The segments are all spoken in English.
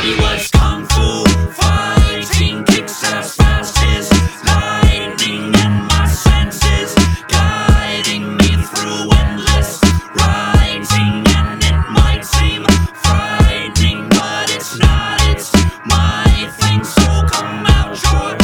Everybody was kung fu fighting, kicks as fast as lightning, and my senses guiding me through endless writing. And it might seem frightening, but it's not, it's my thing. So come out your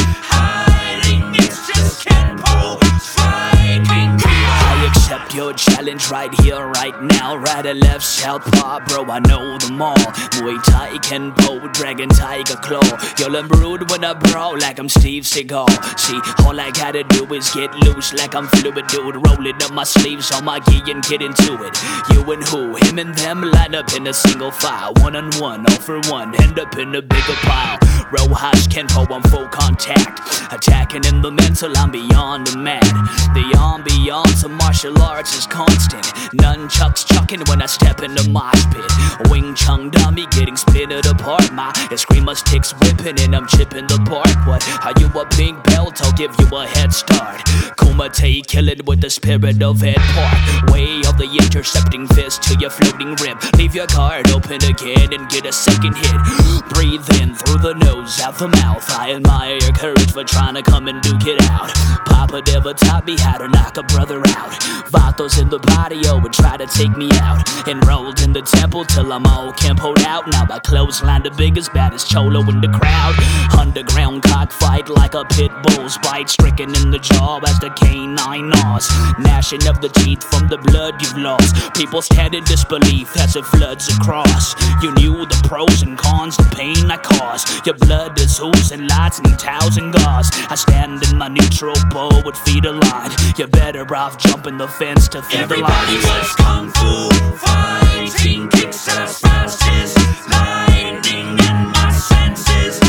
hiding, it's just Kenpo striking. I accept your challenge right here, right now. Right or left, southpaw, bro, I know them all. Muay Thai, Kenpo, Dragon, Tiger Claw. Y'all I'm rude when I brawl like I'm Steve Seagal. See, all I gotta do is get loose like I'm fluid, dude. Rolling up my sleeves on my gi and get into it. You and who? Him and them line up in a single file. One on one, all for one, end up in a bigger pile. Rojas, Kenpo, I'm full contact. Attacking in the mental, I'm beyond the mad. The ambiance of martial arts is constant. Nunchucks chucking when I step in the mosh pit. Wing Chun dummy getting splintered apart. My screamer sticks whipping and I'm chipping the bark. What? Are you a pink belt? I'll give you a head start. Kumite killing with the spirit of Ed Park. Way of the intercepting fist to your floating rim. Leave your guard open again and get a second hit. Breathe in through the nose, out the mouth. I admire your courage for trying to come and duke it out. Papa never taught me how to knock a brother out. Vatos in the patio would try to take me out. Enrolled in the temple till I'm all Kenpo'd out. Now I clothesline the biggest, baddest cholo in the crowd. Underground cockfight like a pit bull's bite. Stricken in the jaw as the canine gnaws. Gnashing of the teeth from the blood you've lost. People stand in disbelief as it floods across. You knew the pros and cons, the pain I caused. Your blood is oozing lights and towels and gauze. I stand in my neutral bow with feet aligned. You're better off jumping the fence to feed the line. Everybody was kung fu fighting, kicks as fast as lightning, and my senses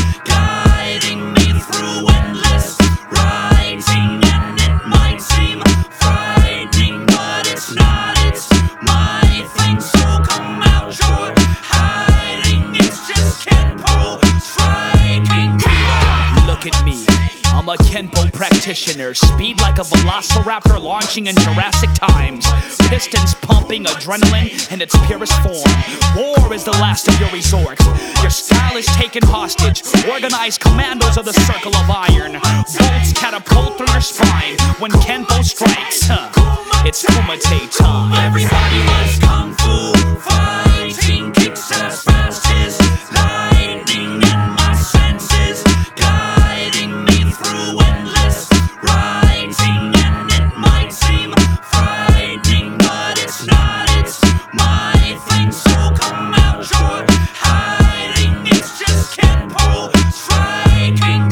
guiding me through endless writing. And it might seem frightening, but it's not, it's my thing. So come out your hiding, it's just Kenpo striking. Look at me, I'm a Kenpo practitioner. Speed like a velociraptor launching in Jurassic times. Pistons pumping adrenaline in its purest form. War is the last of your resort. Your style is taken hostage. Organized commandos of the circle of iron. Bolts catapult through your spine when Kenpo strikes. It's Kumite time. Everybody was kung fu fighting, kicks as fast as lightning, and my senses guiding me through endless writing. And it might seem frightening, but it's not, it's my thing. So come out your hiding, it's just Kenpo striking.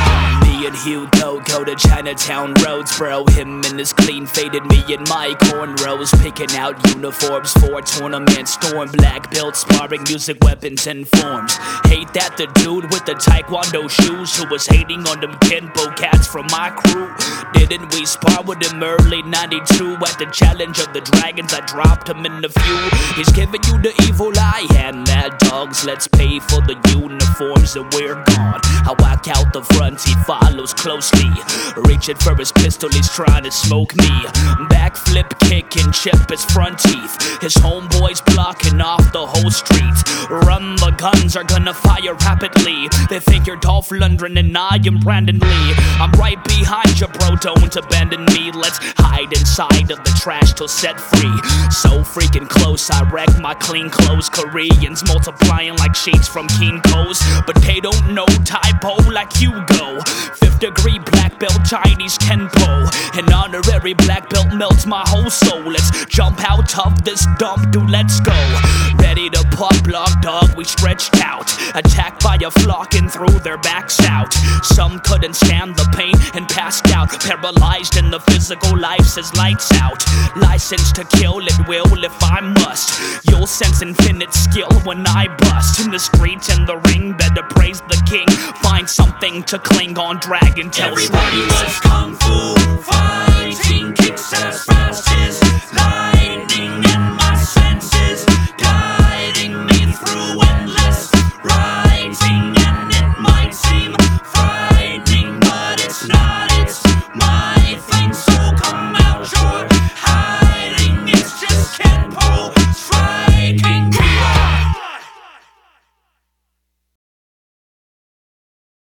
Me and Hugo go to Chinatown roads, bro. Him and his clean faded, me and my cornrows. Picking out uniforms for tournaments. Storm black belt, sparring music, weapons, and forms. Hate that the dude with the taekwondo shoes who was hating on them Kenpo cats from my crew. Didn't we spar with him early 92 at the challenge of the dragons? I dropped him in the feud. He's giving you the evil eye, and mad dogs, let's pay for the uniforms and we're gone. I walk out the front, he follows closely. Reaching for his pistol, he's trying to smoke me. Backflip kick and chip his front teeth. His homeboys blocking off the whole street. Run, the guns are gonna fire rapidly. They think you're Dolph Lundgren and I am Brandon Lee. I'm right behind you, bro, don't abandon me. Let's hide inside of the trash till set free. So freaking close, I wreck my clean clothes. Koreans multiplying like sheets from Kinko's, but they don't know typo like Hugo. 5th degree black belt Chinese Kenpo. An honorary black belt melts my whole soul. Let's jump out of this dump, dude, let's go. Ready to pop block, dog, we stretched out. Attacked by a flock and threw their backs out. Some couldn't stand the pain and passed out. Paralyzed in the physical life says lights out. License to kill at will if I must. You'll sense infinite skill when I bust. In the streets and the ring, better praise the king. Find something to cling on, drag until everybody was kung fu fighting, kicks as fast as lightning.